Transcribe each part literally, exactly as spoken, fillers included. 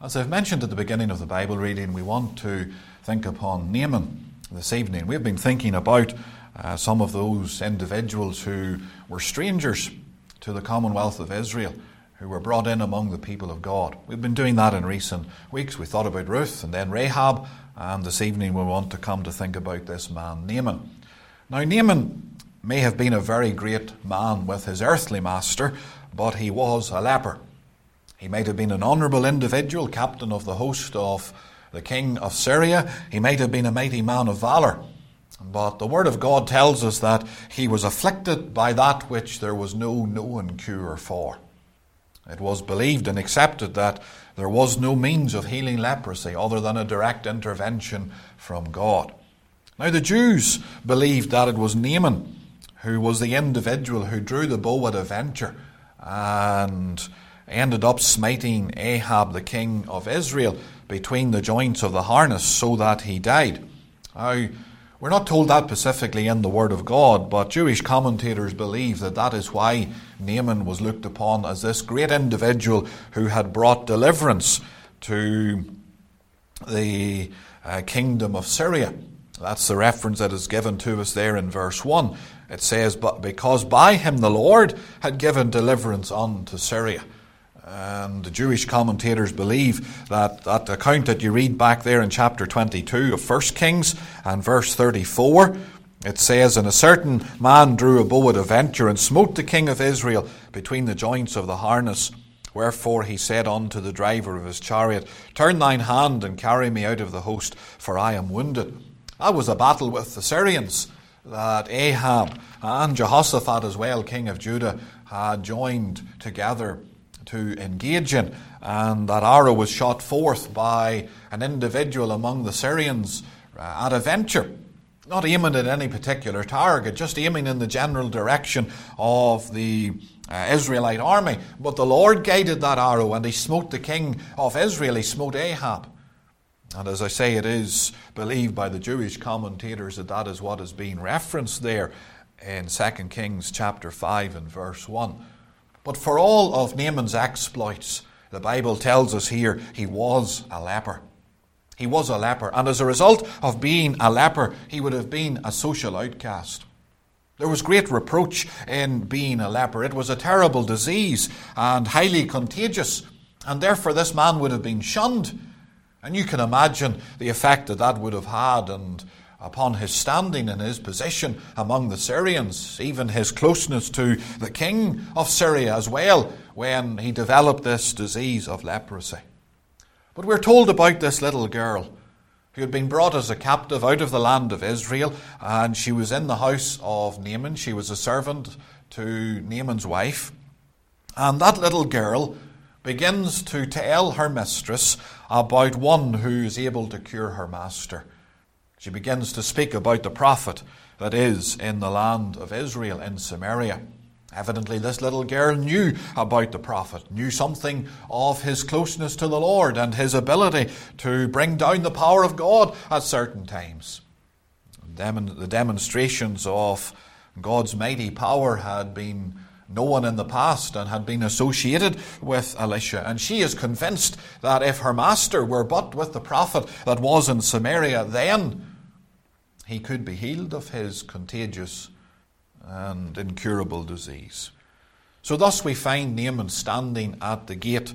As I've mentioned at the beginning of the Bible reading, we want to think upon Naaman this evening. We've been thinking about uh, some of those individuals who were strangers to the Commonwealth of Israel, who were brought in among the people of God. We've been doing that in recent weeks. We thought about Ruth and then Rahab, and this evening we want to come to think about this man, Naaman. Now, Naaman may have been a very great man with his earthly master, but he was a leper. He might have been an honourable individual, captain of the host of the king of Syria. He might have been a mighty man of valour. But the Word of God tells us that he was afflicted by that which there was no known cure for. It was believed and accepted that there was no means of healing leprosy other than a direct intervention from God. Now, the Jews believed that it was Naaman who was the individual who drew the bow at a venture and ended up smiting Ahab, the king of Israel, between the joints of the harness so that he died. Now, we're not told that specifically in the Word of God, but Jewish commentators believe that that is why Naaman was looked upon as this great individual who had brought deliverance to the uh, kingdom of Syria. That's the reference that is given to us there in verse one. It says, "But because by him the Lord had given deliverance unto Syria." And the Jewish commentators believe that that account that you read back there in chapter twenty-two of First Kings and verse thirty-four, it says, "And a certain man drew a bow at a venture and smote the king of Israel between the joints of the harness. Wherefore he said unto the driver of his chariot, Turn thine hand and carry me out of the host, for I am wounded." That was a battle with the Syrians that Ahab and Jehoshaphat as well, king of Judah, had joined together to engage in, and that arrow was shot forth by an individual among the Syrians uh, at a venture, not aiming at any particular target, just aiming in the general direction of the uh, Israelite army. But the Lord guided that arrow, and he smote the king of Israel. He smote Ahab. And as I say, it is believed by the Jewish commentators that that is what is being referenced there in Second Kings chapter five and verse one. But for all of Naaman's exploits, the Bible tells us here he was a leper. He was a leper, and as a result of being a leper, he would have been a social outcast. There was great reproach in being a leper. It was a terrible disease and highly contagious, and therefore this man would have been shunned. And you can imagine the effect that that would have had and upon his standing and his position among the Syrians, even his closeness to the king of Syria as well, when he developed this disease of leprosy. But we're told about this little girl who had been brought as a captive out of the land of Israel, and she was in the house of Naaman. She was a servant to Naaman's wife. And that little girl begins to tell her mistress about one who is able to cure her master. She begins to speak about the prophet that is in the land of Israel, in Samaria. Evidently, this little girl knew about the prophet, knew something of his closeness to the Lord and his ability to bring down the power of God at certain times. The demonstrations of God's mighty power had been known in the past and had been associated with Elisha. And she is convinced that if her master were but with the prophet that was in Samaria, then he could be healed of his contagious and incurable disease. So thus we find Naaman standing at the gate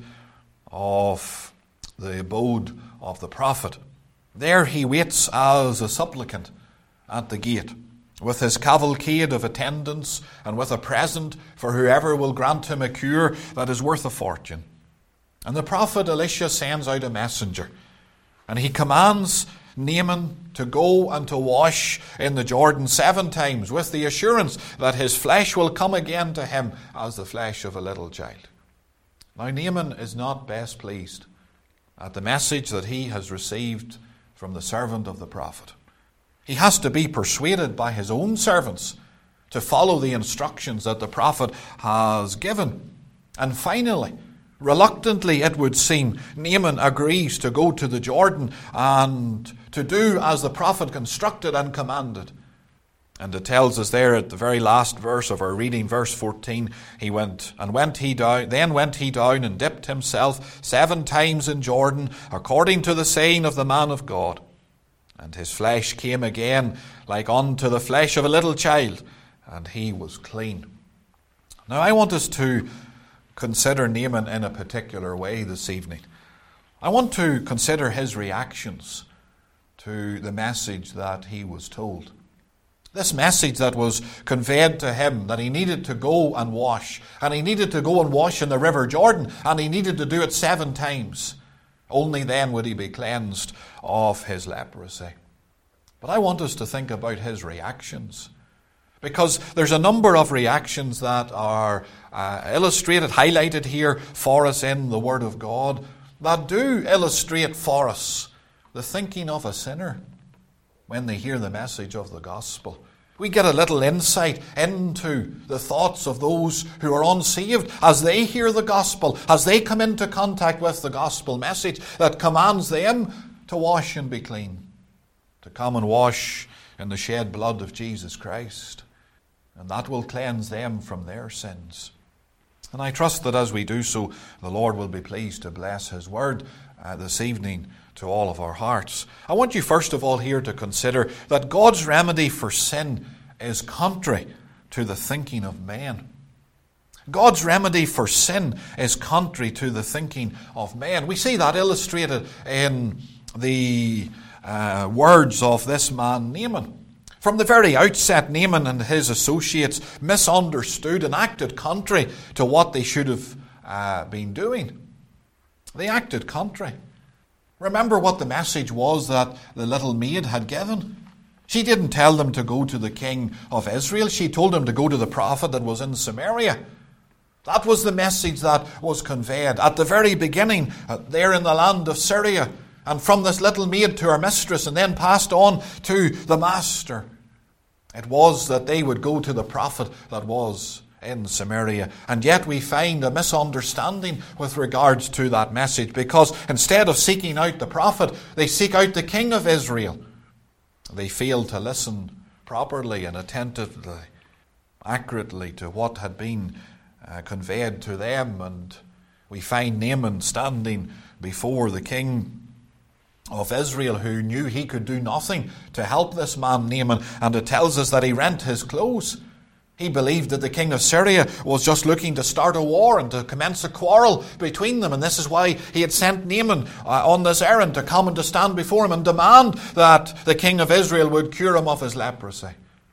of the abode of the prophet. There he waits as a supplicant at the gate, with his cavalcade of attendants and with a present for whoever will grant him a cure that is worth a fortune. And the prophet Elisha sends out a messenger, and he commands Naaman to go and to wash in the Jordan seven times with the assurance that his flesh will come again to him as the flesh of a little child. Now, Naaman is not best pleased at the message that he has received from the servant of the prophet. He has to be persuaded by his own servants to follow the instructions that the prophet has given. And finally, reluctantly it would seem, Naaman agrees to go to the Jordan and to do as the prophet instructed and commanded. And it tells us there at the very last verse of our reading, verse fourteen, he went, and went he down, then went he down and dipped himself seven times in Jordan, according to the saying of the man of God. And his flesh came again like unto the flesh of a little child, and he was clean. Now I want us to consider Naaman in a particular way this evening. I want to consider his reactions to the message that he was told. This message that was conveyed to him, that he needed to go and wash, and he needed to go and wash in the river Jordan, and he needed to do it seven times. Only then would he be cleansed of his leprosy. But I want us to think about his reactions, because there's a number of reactions that are uh, illustrated, highlighted here for us in the Word of God, that do illustrate for us the thinking of a sinner when they hear the message of the gospel. We get a little insight into the thoughts of those who are unsaved as they hear the gospel, as they come into contact with the gospel message that commands them to wash and be clean, to come and wash in the shed blood of Jesus Christ. And that will cleanse them from their sins. And I trust that as we do so, the Lord will be pleased to bless His word uh, this evening to all of our hearts. I want you first of all here to consider that God's remedy for sin is contrary to the thinking of men. God's remedy for sin is contrary to the thinking of men. We see that illustrated in the uh, words of this man Naaman. From the very outset, Naaman and his associates misunderstood and acted contrary to what they should have uh, been doing. They acted contrary. Remember what the message was that the little maid had given. She didn't tell them to go to the king of Israel. She told them to go to the prophet that was in Samaria. That was the message that was conveyed at the very beginning, uh, there in the land of Syria, and from this little maid to her mistress, and then passed on to the master. It was that they would go to the prophet that was in Samaria. And yet we find a misunderstanding with regards to that message, because instead of seeking out the prophet, they seek out the king of Israel. They failed to listen properly and attentively, accurately to what had been uh, conveyed to them. And we find Naaman standing before the king of Israel, who knew he could do nothing to help this man Naaman, and it tells us that he rent his clothes. He believed that the king of Syria was just looking to start a war and to commence a quarrel between them, and this is why he had sent Naaman uh, on this errand, to come and to stand before him and demand that the king of Israel would cure him of his leprosy.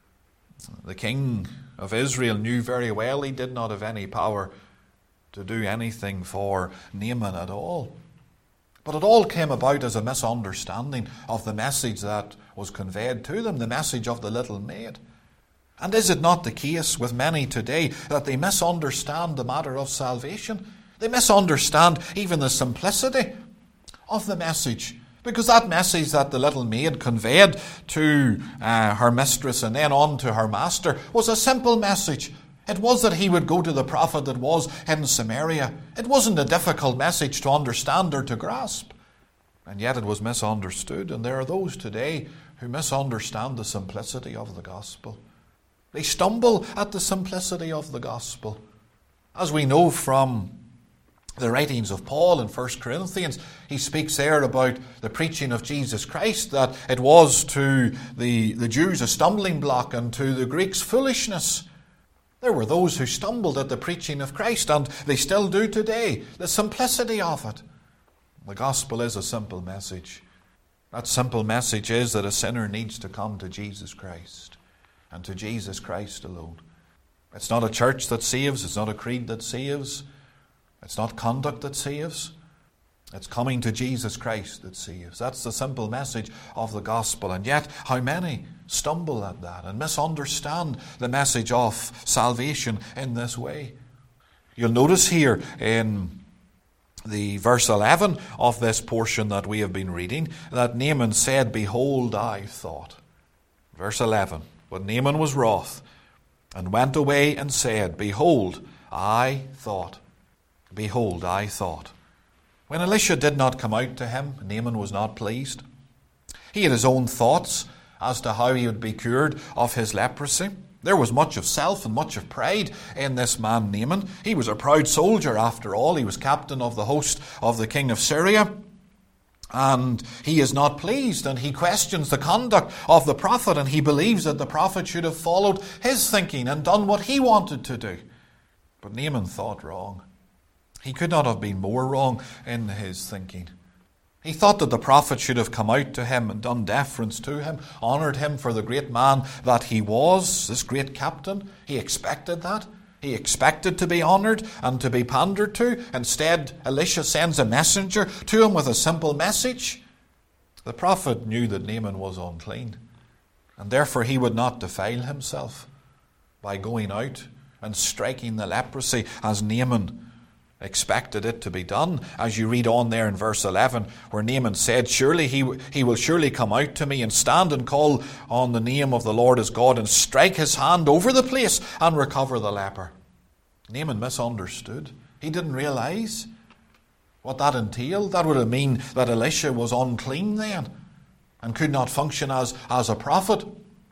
The king of Israel knew very well he did not have any power to do anything for Naaman at all. But it all came about as a misunderstanding of the message that was conveyed to them, the message of the little maid. And is it not the case with many today that they misunderstand the matter of salvation? They misunderstand even the simplicity of the message. Because that message that the little maid conveyed to uh, her mistress and then on to her master was a simple message. It was that he would go to the prophet that was in Samaria. It wasn't a difficult message to understand or to grasp. And yet it was misunderstood. And there are those today who misunderstand the simplicity of the gospel. They stumble at the simplicity of the gospel. As we know from the writings of Paul in First Corinthians, he speaks there about the preaching of Jesus Christ, that it was to the, the Jews a stumbling block and to the Greeks foolishness. There were those who stumbled at the preaching of Christ, and they still do today. The simplicity of it. The gospel is a simple message. That simple message is that a sinner needs to come to Jesus Christ, and to Jesus Christ alone. It's not a church that saves. It's not a creed that saves. It's not conduct that saves. It's coming to Jesus Christ that saves. That's the simple message of the gospel. And yet, how many stumble at that and misunderstand the message of salvation in this way? You'll notice here in the verse eleven of this portion that we have been reading that Naaman said, "Behold, I thought." Verse eleven, "But Naaman was wroth, and went away and said, Behold, I thought. Behold, I thought." When Elisha did not come out to him, Naaman was not pleased. He had his own thoughts as to how he would be cured of his leprosy. There was much of self and much of pride in this man Naaman. He was a proud soldier after all. He was captain of the host of the king of Syria. And he is not pleased, and he questions the conduct of the prophet, and he believes that the prophet should have followed his thinking and done what he wanted to do. But Naaman thought wrong. He could not have been more wrong in his thinking. He thought that the prophet should have come out to him and done deference to him, honoured him for the great man that he was, this great captain. He expected that. He expected to be honoured and to be pandered to. Instead, Elisha sends a messenger to him with a simple message. The prophet knew that Naaman was unclean, and therefore he would not defile himself by going out and striking the leprosy as Naaman expected it to be done. As you read on there in verse eleven, where Naaman said, Surely he, he will surely come out to me and stand and call on the name of the Lord his God and strike his hand over the place and recover the leper. Naaman misunderstood. He didn't realize what that entailed. That would have mean that Elisha was unclean then and could not function as, as a prophet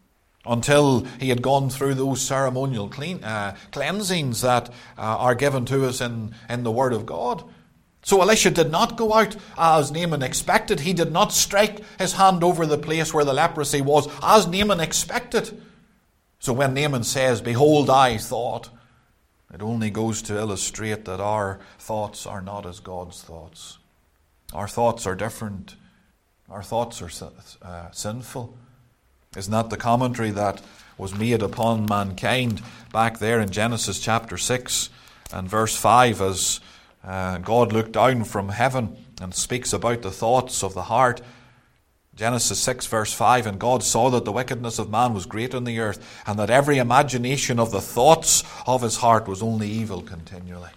until he had gone through those ceremonial clean, uh, cleansings that uh, are given to us in, in the Word of God. So Elisha did not go out as Naaman expected. He did not strike his hand over the place where the leprosy was as Naaman expected. So when Naaman says, Behold, I thought, it only goes to illustrate that our thoughts are not as God's thoughts. Our thoughts are different. Our thoughts are uh, sinful. Isn't that the commentary that was made upon mankind back there in Genesis chapter six and verse five as uh, God looked down from heaven and speaks about the thoughts of the heart? Genesis six verse five, And God saw that the wickedness of man was great on the earth, and that every imagination of the thoughts of his heart was only evil continually.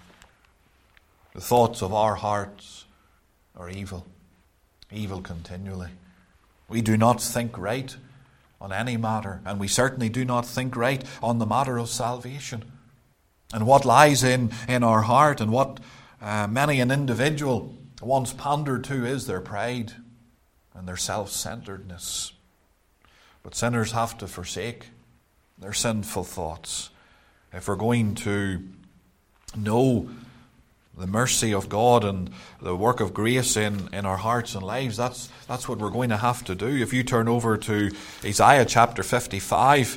The thoughts of our hearts are evil, evil continually. We do not think right on any matter, and we certainly do not think right on the matter of salvation. And what lies in, in our heart, and what uh, many an individual wants pandered to, is their pride and their self-centeredness. But sinners have to forsake their sinful thoughts if we're going to know the mercy of God and the work of grace in, in our hearts and lives. That's, that's what we're going to have to do. If you turn over to Isaiah chapter fifty-five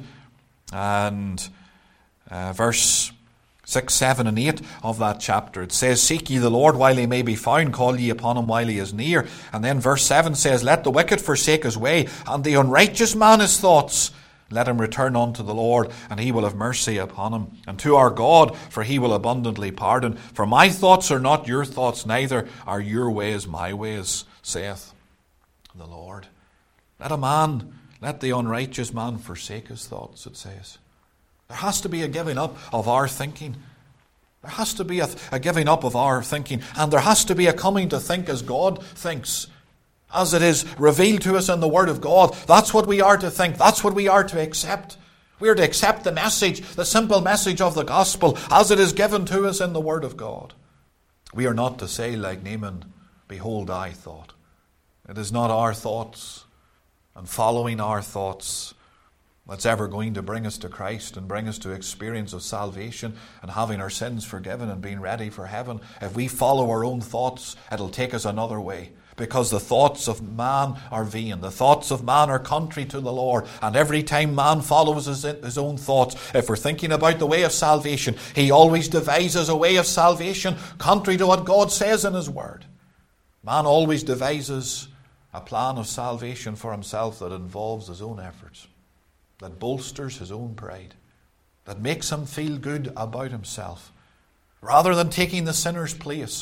and uh, verse six, seven and eight of that chapter, it says, Seek ye the Lord while he may be found, call ye upon him while he is near. And then verse seven says, Let the wicked forsake his way, and the unrighteous man his thoughts. Let him return unto the Lord, and he will have mercy upon him. And to our God, for he will abundantly pardon. For my thoughts are not your thoughts, neither are your ways my ways, saith the Lord. Let a man, let the unrighteous man forsake his thoughts, it says. There has to be a giving up of our thinking. There has to be a, a giving up of our thinking. And there has to be a coming to think as God thinks. As it is revealed to us in the Word of God, that's what we are to think. That's what we are to accept. We are to accept the message, the simple message of the gospel, as it is given to us in the Word of God. We are not to say like Naaman, Behold, I thought. It is not our thoughts and following our thoughts that's ever going to bring us to Christ and bring us to experience of salvation and having our sins forgiven and being ready for heaven. If we follow our own thoughts, it'll take us another way. Because the thoughts of man are vain. The thoughts of man are contrary to the Lord. And every time man follows his, his own thoughts, if we're thinking about the way of salvation, he always devises a way of salvation contrary to what God says in his word. Man always devises a plan of salvation for himself that involves his own efforts, that bolsters his own pride, that makes him feel good about himself, rather than taking the sinner's place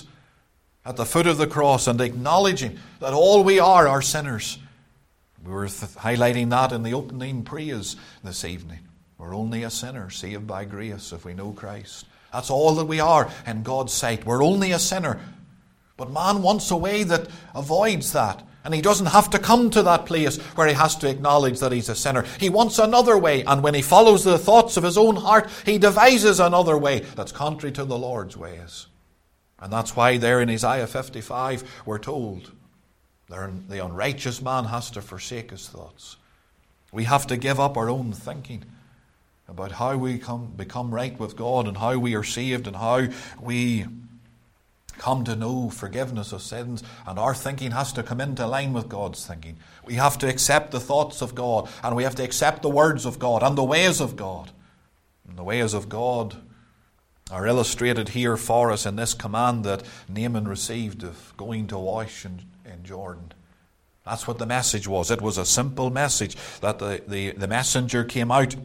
at the foot of the cross and acknowledging that all we are are sinners. We were th- highlighting that in the opening praise this evening. We're only a sinner saved by grace if we know Christ. That's all that we are in God's sight. We're only a sinner. But man wants a way that avoids that. And he doesn't have to come to that place where he has to acknowledge that he's a sinner. He wants another way. And when he follows the thoughts of his own heart, he devises another way that's contrary to the Lord's ways. And that's why there in Isaiah fifty-five we're told the unrighteous man has to forsake his thoughts. We have to give up our own thinking about how we come, become right with God and how we are saved and how we come to know forgiveness of sins, and our thinking has to come into line with God's thinking. We have to accept the thoughts of God, and we have to accept the words of God and the ways of God. And the ways of God are illustrated here for us in this command that Naaman received of going to wash in, in Jordan. That's what the message was. It was a simple message that the, the, the messenger came out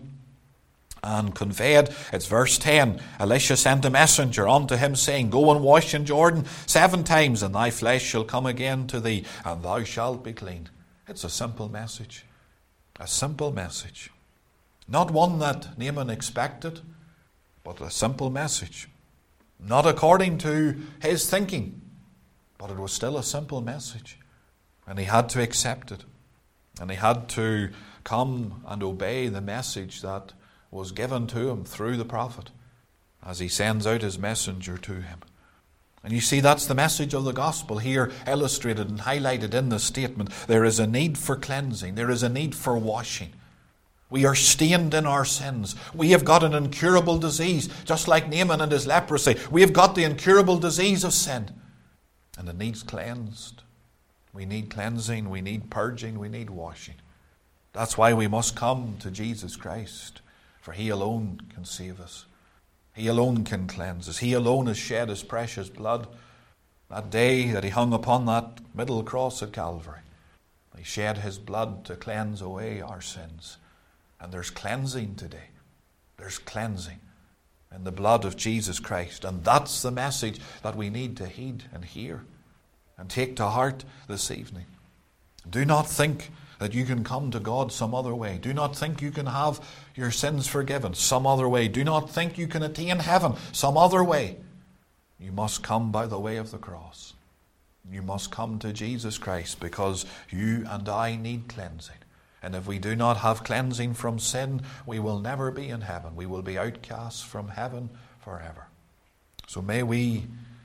and conveyed. It's verse ten. Elisha sent a messenger unto him, saying, Go and wash in Jordan seven times, and thy flesh shall come again to thee, and thou shalt be clean. It's a simple message. A simple message. Not one that Naaman expected, but a simple message. Not according to his thinking, but it was still a simple message. And he had to accept it. And he had to come and obey the message that was given to him through the prophet as he sends out his messenger to him. And you see, that's the message of the gospel here illustrated and highlighted in the statement. There is a need for cleansing. There is a need for washing. We are stained in our sins. We have got an incurable disease, just like Naaman and his leprosy. We have got the incurable disease of sin, and it needs cleansed. We need cleansing, we need purging, we need washing. That's why we must come to Jesus Christ, for He alone can save us. He alone can cleanse us. He alone has shed His precious blood that day that He hung upon that middle cross at Calvary. He shed His blood to cleanse away our sins. And there's cleansing today. There's cleansing in the blood of Jesus Christ. And that's the message that we need to heed and hear and take to heart this evening. Do not think that you can come to God some other way. Do not think you can have your sins forgiven some other way. Do not think you can attain heaven some other way. You must come by the way of the cross. You must come to Jesus Christ, because you and I need cleansing. And if we do not have cleansing from sin, we will never be in heaven. We will be outcasts from heaven forever. So may we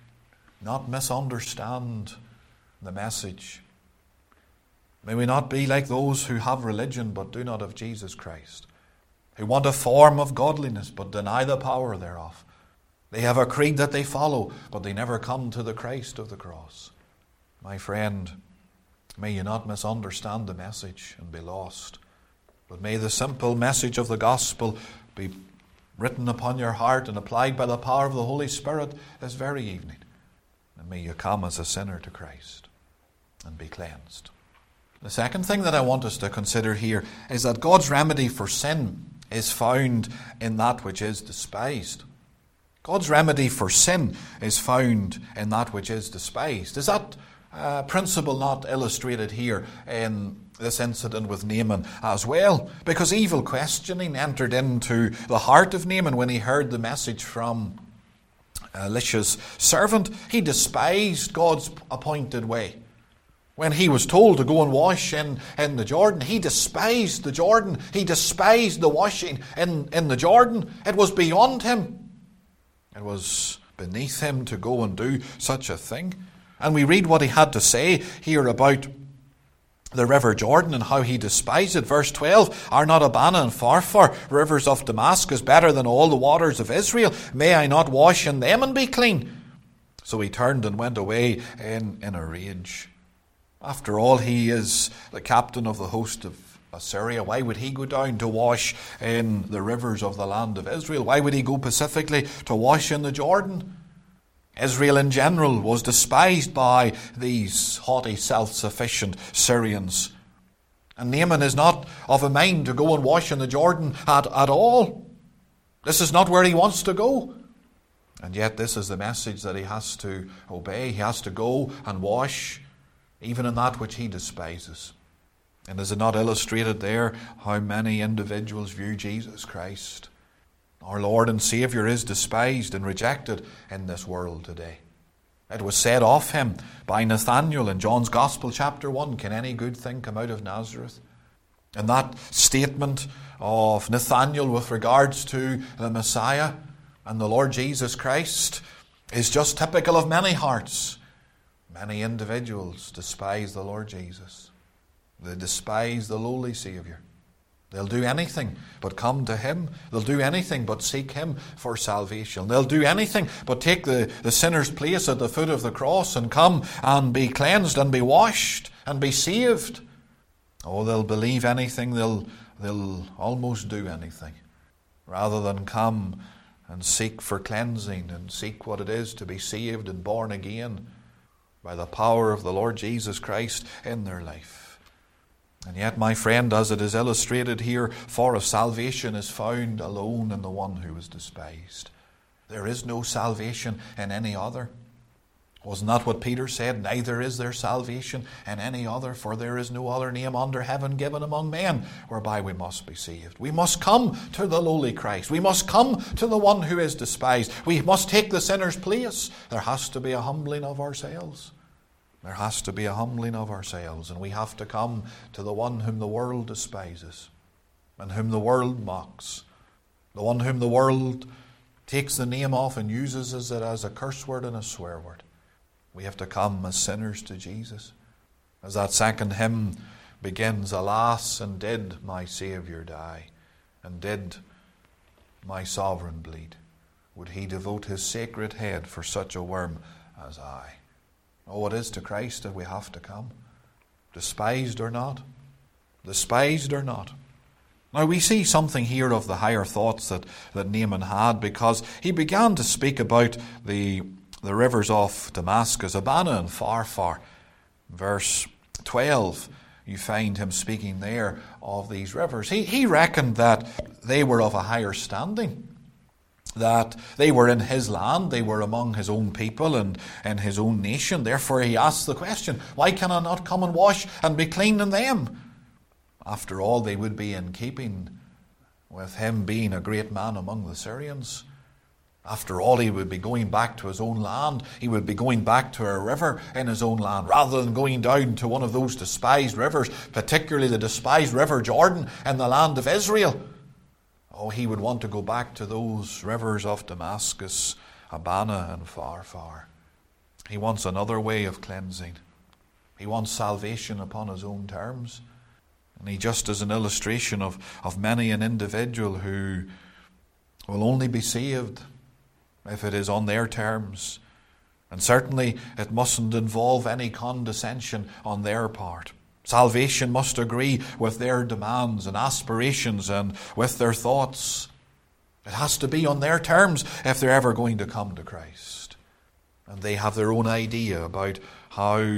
not misunderstand the message. May we not be like those who have religion but do not have Jesus Christ, who want a form of godliness but deny the power thereof. They have a creed that they follow, but they never come to the Christ of the cross. My friend, may you not misunderstand the message and be lost, but may the simple message of the gospel be written upon your heart and applied by the power of the Holy Spirit this very evening. And may you come as a sinner to Christ and be cleansed. The second thing that I want us to consider here is that God's remedy for sin is found in that which is despised. God's remedy for sin is found in that which is despised. Is that uh, principle not illustrated here in this incident with Naaman as well? Because evil questioning entered into the heart of Naaman when he heard the message from Elisha's servant. He despised God's appointed way. When he was told to go and wash in, in the Jordan, he despised the Jordan. He despised the washing in, in the Jordan. It was beyond him. It was beneath him to go and do such a thing. And we read what he had to say here about the river Jordan and how he despised it. Verse twelve, Are not Abana and Pharpar, rivers of Damascus, better than all the waters of Israel? May I not wash in them and be clean? So he turned and went away in, in a rage. After all, he is the captain of the host of Assyria. Why would he go down to wash in the rivers of the land of Israel? Why would he go specifically to wash in the Jordan? Israel in general was despised by these haughty, self-sufficient Syrians. And Naaman is not of a mind to go and wash in the Jordan at, at all. This is not where he wants to go. And yet this is the message that he has to obey. He has to go and wash even in that which he despises. And is it not illustrated there how many individuals view Jesus Christ, our Lord and Saviour, is despised and rejected in this world today? It was said of him by Nathanael in John's Gospel chapter one, Can any good thing come out of Nazareth? And that statement of Nathanael with regards to the Messiah and the Lord Jesus Christ is just typical of many hearts. Many individuals despise the Lord Jesus. They despise the lowly Saviour. They'll do anything but come to him. They'll do anything but seek him for salvation. They'll do anything but take the, the sinner's place at the foot of the cross and come and be cleansed and be washed and be saved. Oh, they'll believe anything. They'll, they'll almost do anything rather than come and seek for cleansing and seek what it is to be saved and born again by the power of the Lord Jesus Christ in their life. And yet, my friend, as it is illustrated here, for if salvation is found alone in the one who is despised, there is no salvation in any other. Wasn't that what Peter said? Neither is there salvation in any other, for there is no other name under heaven given among men whereby we must be saved. We must come to the lowly Christ. We must come to the one who is despised. We must take the sinner's place. There has to be a humbling of ourselves. There has to be a humbling of ourselves, and we have to come to the one whom the world despises and whom the world mocks, the one whom the world takes the name off and uses it as a curse word and a swear word. We have to come as sinners to Jesus. As that second hymn begins, alas, and did my Saviour die, and did my sovereign bleed, would he devote his sacred head for such a worm as I? Oh, it is to Christ that we have to come, despised or not, despised or not. Now we see something here of the higher thoughts that, that Naaman had, because he began to speak about the the rivers of Damascus, Abana and Pharpar. Verse twelve, you find him speaking there of these rivers. He, he reckoned that they were of a higher standing, that they were in his land, they were among his own people and in his own nation. Therefore he asked the question, why can I not come and wash and be clean in them? After all, they would be in keeping with him being a great man among the Syrians. After all, he would be going back to his own land. He would be going back to a river in his own land, rather than going down to one of those despised rivers, particularly the despised river Jordan in the land of Israel. Oh, he would want to go back to those rivers of Damascus, Abana and Pharpar. He wants another way of cleansing. He wants salvation upon his own terms. And he just is an illustration of, of many an individual who will only be saved if it is on their terms. And certainly it mustn't involve any condescension on their part. Salvation must agree with their demands and aspirations and with their thoughts. It has to be on their terms if they're ever going to come to Christ. And they have their own idea about how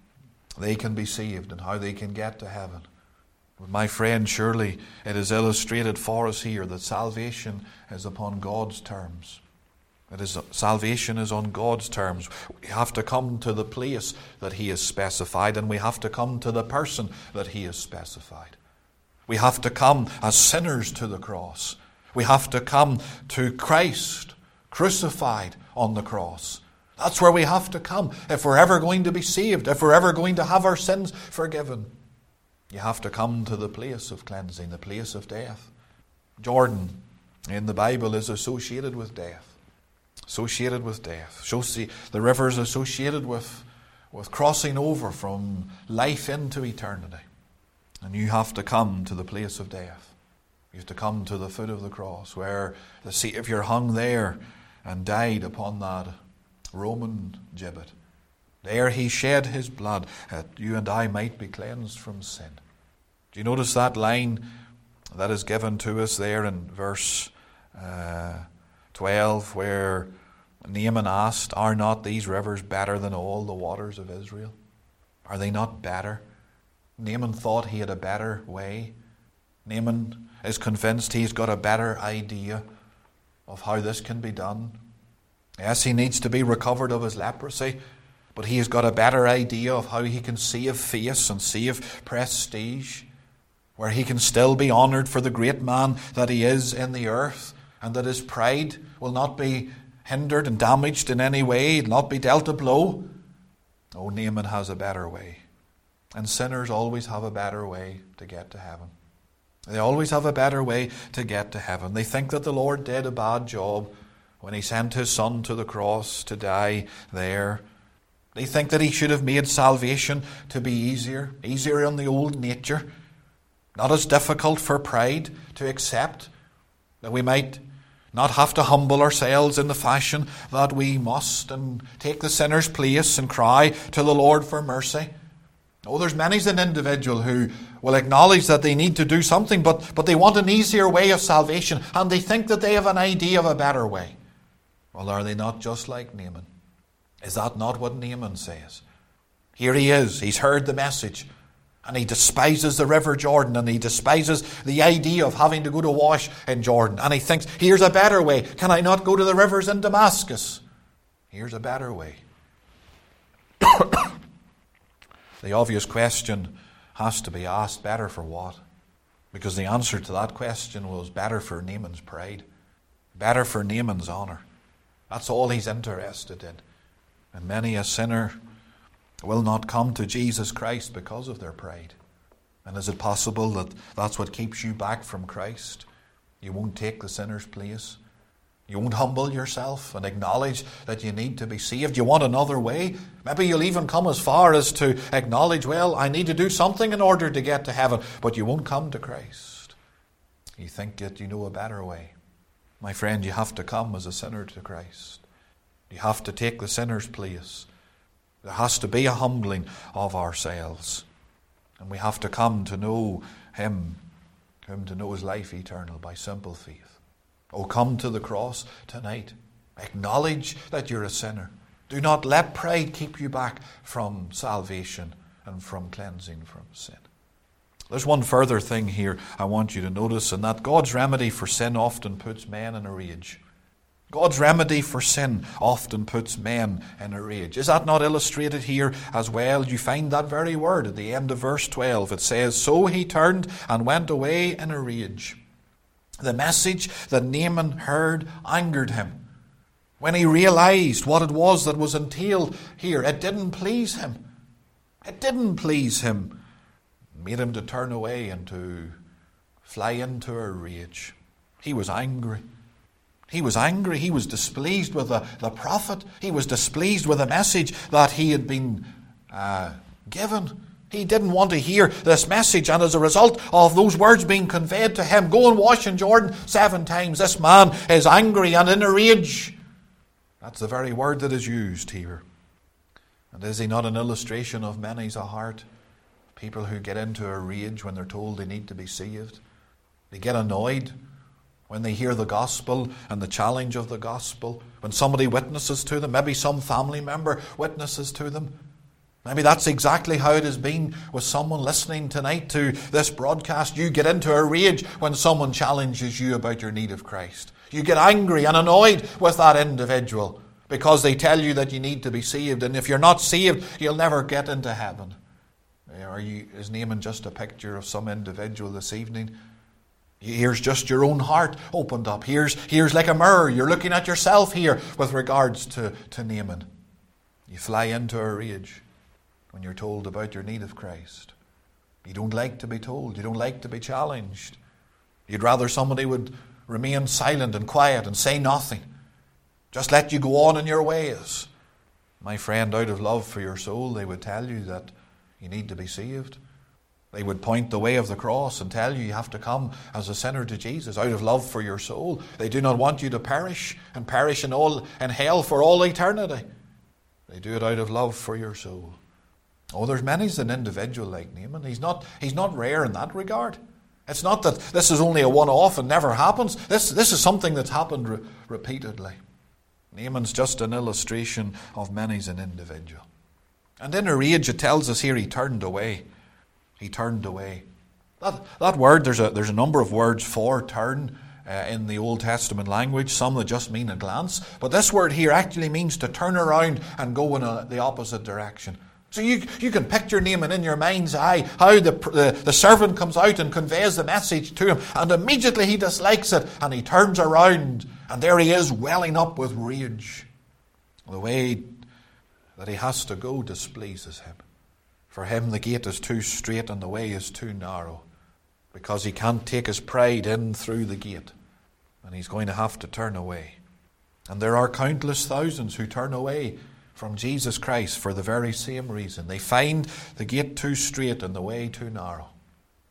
they can be saved and how they can get to heaven. But my friend, surely it is illustrated for us here that salvation is upon God's terms. It is, salvation is on God's terms. We have to come to the place that he has specified, and we have to come to the person that he has specified. We have to come as sinners to the cross. We have to come to Christ crucified on the cross. That's where we have to come if we're ever going to be saved, if we're ever going to have our sins forgiven. You have to come to the place of cleansing, the place of death. Jordan in the Bible is associated with death. Associated with death. So see, the river is associated with, with crossing over from life into eternity. And you have to come to the place of death. You have to come to the foot of the cross, where the Savior hung there and died upon that Roman gibbet. There he shed his blood that you and I might be cleansed from sin. Do you notice that line that is given to us there in verse uh, twelve, where Naaman asked, are not these rivers better than all the waters of Israel? Are they not better? Naaman thought he had a better way. Naaman is convinced he's got a better idea of how this can be done. Yes, he needs to be recovered of his leprosy, but he has got a better idea of how he can save face and save prestige, where he can still be honoured for the great man that he is in the earth, and that his pride will not be hindered and damaged in any way, he'll not be dealt a blow. Oh, Naaman has a better way. And sinners always have a better way to get to heaven. They always have a better way to get to heaven. They think that the Lord did a bad job when he sent his Son to the cross to die there. They think that he should have made salvation to be easier, easier on the old nature. not as difficult for pride to accept, that we might not have to humble ourselves in the fashion that we must and take the sinner's place and cry to the Lord for mercy. Oh, there's many's an individual who will acknowledge that they need to do something, but, but they want an easier way of salvation, and they think that they have an idea of a better way. Well, are they not just like Naaman? Is that not what Naaman says? Here he is, he's heard the message, and he despises the river Jordan, and he despises the idea of having to go to wash in Jordan. And he thinks, here's a better way. Can I not go to the rivers in Damascus? Here's a better way. The obvious question has to be asked, better for what? Because the answer to that question was better for Naaman's pride. Better for Naaman's honour. That's all he's interested in. And many a sinner will not come to Jesus Christ because of their pride. And is it possible that that's what keeps you back from Christ? You won't take the sinner's place. You won't humble yourself and acknowledge that you need to be saved. You want another way. Maybe you'll even come as far as to acknowledge, well, I need to do something in order to get to heaven. But you won't come to Christ. You think that you know a better way. My friend, you have to come as a sinner to Christ. You have to take the sinner's place. There has to be a humbling of ourselves. And we have to come to know Him, whom to know is life eternal by simple faith. Oh, come to the cross tonight. Acknowledge that you're a sinner. Do not let pride keep you back from salvation and from cleansing from sin. There's one further thing here I want you to notice, and that God's remedy for sin often puts men in a rage. God's remedy for sin often puts men in a rage. Is that not illustrated here as well? You find that very word at the end of verse twelve. It says, so he turned and went away in a rage. The message that Naaman heard angered him. When he realized what it was that was entailed here, it didn't please him. It didn't please him. It made him to turn away and to fly into a rage. He was angry. He was angry. He was displeased with the, the prophet. He was displeased with the message that he had been uh, given. He didn't want to hear this message, and as a result of those words being conveyed to him, go and wash in Jordan seven times, this man is angry and in a rage. That's the very word that is used here. And is he not an illustration of many's a heart? People who get into a rage when they're told they need to be saved. They get annoyed when they hear the gospel and the challenge of the gospel. When somebody witnesses to them, maybe some family member witnesses to them. Maybe that's exactly how it has been with someone listening tonight to this broadcast. You get into a rage when someone challenges you about your need of Christ. You get angry and annoyed with that individual because they tell you that you need to be saved. And if you're not saved, you'll never get into heaven. Are you, is Naaman just a picture of some individual this evening? Here's just your own heart opened up. Here's, here's like a mirror. You're looking at yourself here with regards to, to Naaman. You fly into a rage when you're told about your need of Christ. You don't like to be told. You don't like to be challenged. You'd rather somebody would remain silent and quiet and say nothing. Just let you go on in your ways. My friend, out of love for your soul, they would tell you that you need to be saved. They would point the way of the cross and tell you you have to come as a sinner to Jesus out of love for your soul. They do not want you to perish and perish in all in hell for all eternity. They do it out of love for your soul. Oh, there's many's an individual like Naaman. He's not, he's not rare in that regard. It's not that this is only a one-off and never happens. This, this is something that's happened re- repeatedly. Naaman's just an illustration of many's an individual. And in a rage, it tells us here he turned away. He turned away. That, that word, there's a, there's a number of words for turn uh, in the Old Testament language, some that just mean a glance. But this word here actually means to turn around and go in a, the opposite direction. So you, you can picture Naaman in your mind's eye, how the, the, the servant comes out and conveys the message to him, and immediately he dislikes it, and he turns around, and there he is, welling up with rage. The way that he has to go displeases him. For him the gate is too straight and the way is too narrow, because he can't take his pride in through the gate, and he's going to have to turn away. And there are countless thousands who turn away from Jesus Christ for the very same reason. They find the gate too straight and the way too narrow.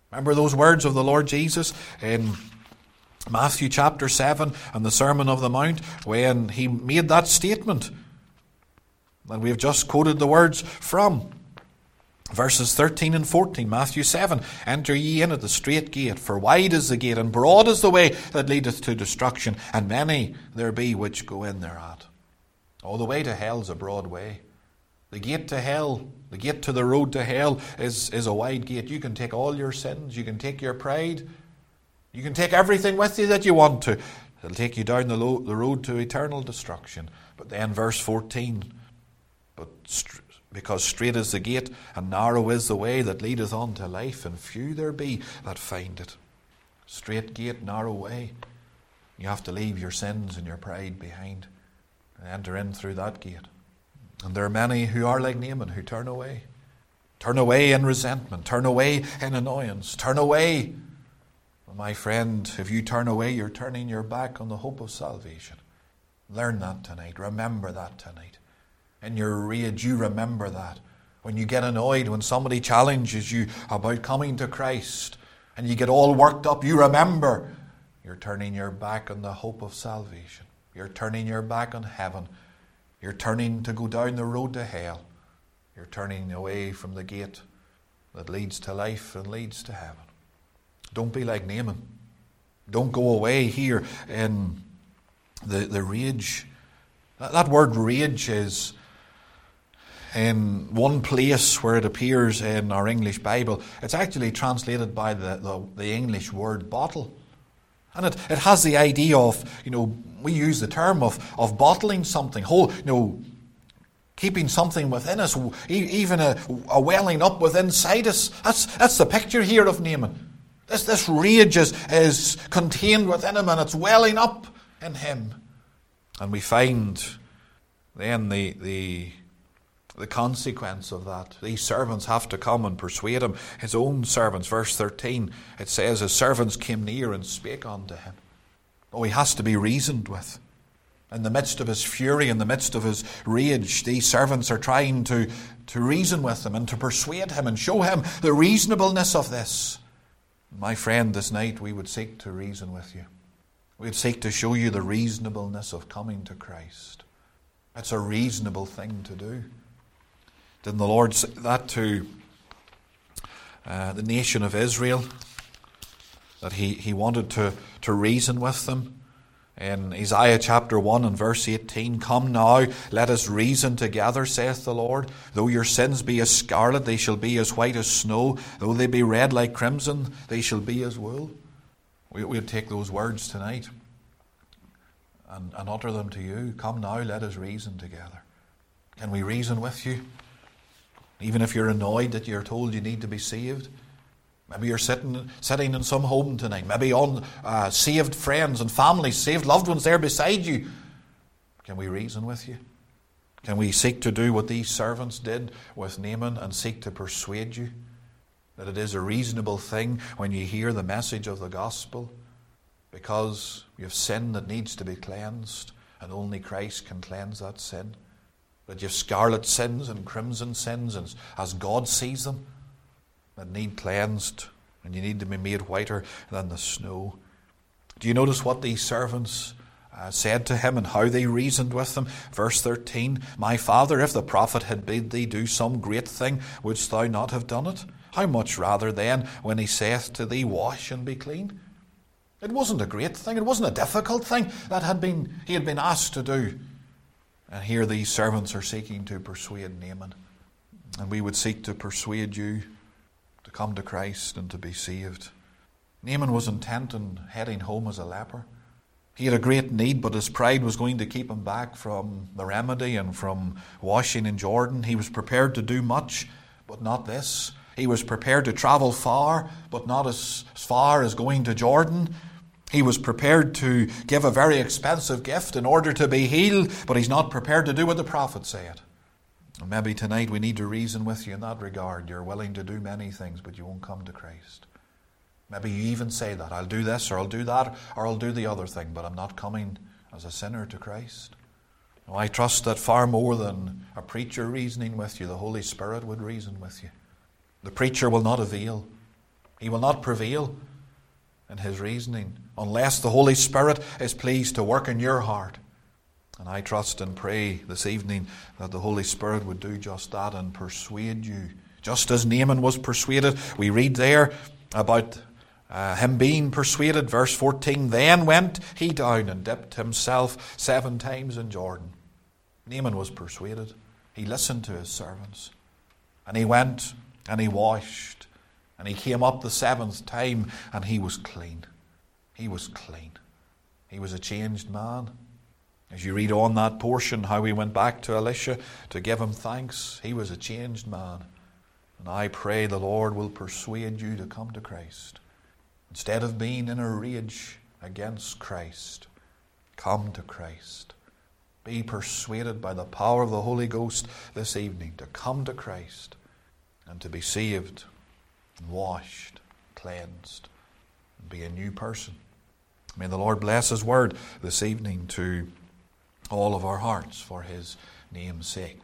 Remember those words of the Lord Jesus in Matthew chapter seven and the Sermon of the Mount, when he made that statement that we have just quoted the words from. Verses thirteen and fourteen, Matthew seven, enter ye in at the strait gate, for wide is the gate, and broad is the way that leadeth to destruction, and many there be which go in thereat. Oh, the way to hell is a broad way. The gate to hell, the gate to the road to hell is, is a wide gate. You can take all your sins, you can take your pride, you can take everything with you that you want to. It'll take you down the, lo- the road to eternal destruction. But then verse fourteen, but st- because strait is the gate, and narrow is the way that leadeth unto life, and few there be that find it. Strait gate, narrow way. You have to leave your sins and your pride behind and enter in through that gate. And there are many who are like Naaman, who turn away. Turn away in resentment. Turn away in annoyance. Turn away. Well, my friend, if you turn away, you're turning your back on the hope of salvation. Learn that tonight. Remember that tonight. In your rage, you remember that. When you get annoyed, when somebody challenges you about coming to Christ, and you get all worked up, you remember you're turning your back on the hope of salvation. You're turning your back on heaven. You're turning to go down the road to hell. You're turning away from the gate that leads to life and leads to heaven. Don't be like Naaman. Don't go away here in the, the rage. That, that word rage is, in one place where it appears in our English Bible, it's actually translated by the, the, the English word bottle. And it, it has the idea of, you know, we use the term of, of bottling something, whole, you know, keeping something within us, even a, a welling up within inside us. That's, that's the picture here of Naaman. This, this rage is, is contained within him, and it's welling up in him. And we find then the the the consequence of that. These servants have to come and persuade him. His own servants, verse thirteen, it says, his servants came near and spake unto him. Oh, he has to be reasoned with. In the midst of his fury, in the midst of his rage, these servants are trying to, to reason with him and to persuade him and show him the reasonableness of this. My friend, this night we would seek to reason with you. We'd seek to show you the reasonableness of coming to Christ. It's a reasonable thing to do. Didn't the Lord say that to uh, the nation of Israel? That he, he wanted to, to reason with them? In Isaiah chapter one and verse eighteen, come now, let us reason together, saith the Lord. Though your sins be as scarlet, they shall be as white as snow. Though they be red like crimson, they shall be as wool. We, we'll take those words tonight and, and utter them to you. Come now, let us reason together. Can we reason with you? Even if you're annoyed that you're told you need to be saved. Maybe you're sitting sitting in some home tonight. Maybe on uh, saved friends and families, saved loved ones there beside you. Can we reason with you? Can we seek to do what these servants did with Naaman and seek to persuade you that it is a reasonable thing when you hear the message of the gospel, because you have sin that needs to be cleansed and only Christ can cleanse that sin? That you have scarlet sins and crimson sins, and as God sees them, that need cleansed, and you need to be made whiter than the snow. Do you notice what these servants uh, said to him and how they reasoned with him? Verse thirteen, my father, if the prophet had bid thee do some great thing, wouldst thou not have done it? How much rather then when he saith to thee, wash and be clean? It wasn't a great thing, it wasn't a difficult thing that had been he had been asked to do. And here these servants are seeking to persuade Naaman. And we would seek to persuade you to come to Christ and to be saved. Naaman was intent on heading home as a leper. He had a great need, but his pride was going to keep him back from the remedy and from washing in Jordan. He was prepared to do much, but not this. He was prepared to travel far, but not as far as going to Jordan. He was prepared to give a very expensive gift in order to be healed, but he's not prepared to do what the prophet said. And maybe tonight we need to reason with you in that regard. You're willing to do many things, but you won't come to Christ. Maybe you even say that, I'll do this, or I'll do that, or I'll do the other thing, but I'm not coming as a sinner to Christ. Now, I trust that far more than a preacher reasoning with you, the Holy Spirit would reason with you. The preacher will not avail. He will not prevail in his reasoning unless the Holy Spirit is pleased to work in your heart. And I trust and pray this evening that the Holy Spirit would do just that and persuade you. Just as Naaman was persuaded, we read there about uh, him being persuaded. Verse fourteen, then went he down and dipped himself seven times in Jordan. Naaman was persuaded. He listened to his servants. And he went and he washed. And he came up the seventh time and he was clean. He was clean. He was a changed man. As you read on that portion, how he went back to Elisha to give him thanks, he was a changed man. And I pray the Lord will persuade you to come to Christ. Instead of being in a rage against Christ, come to Christ. Be persuaded by the power of the Holy Ghost this evening to come to Christ and to be saved and washed, cleansed, and be a new person. May the Lord bless His word this evening to all of our hearts for His name's sake.